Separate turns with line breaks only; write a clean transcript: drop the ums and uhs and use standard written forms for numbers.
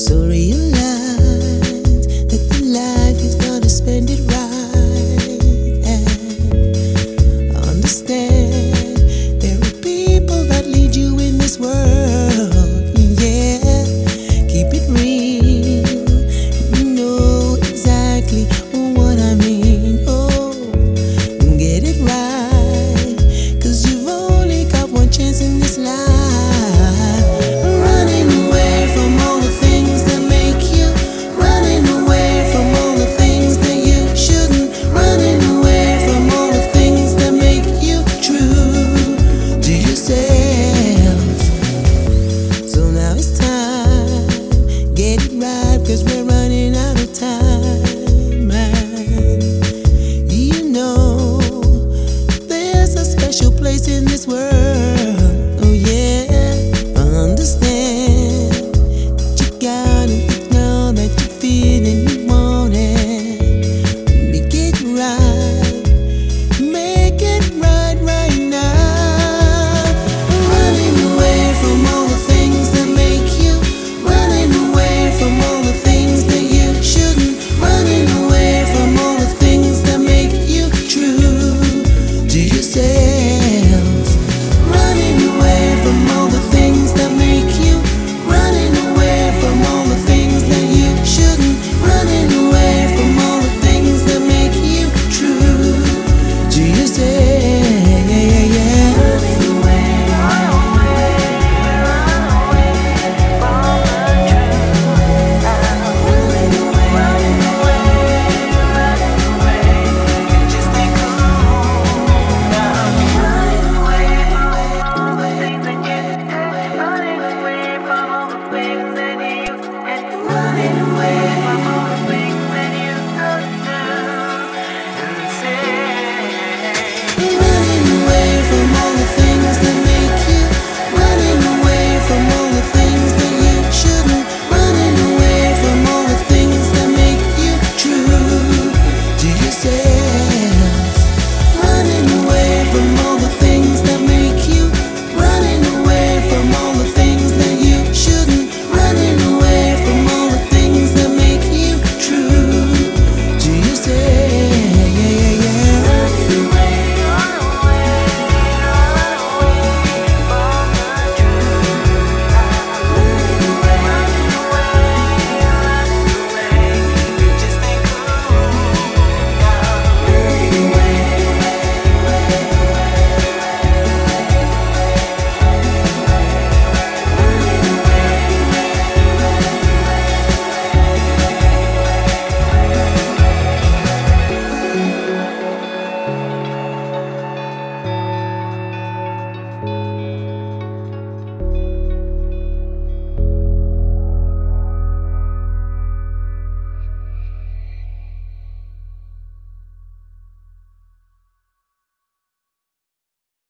So realize that the life is gotta spend it right, and understand there are people that lead you in this world. Yeah, keep it real. You know exactly what I mean. Oh, get it right, 'cause you've only got one chance in this life. Running away from all the things that make you, running away from all the things that you shouldn't, running away from all the things that make you true to yourself. So now it's time, get it right, 'cause we're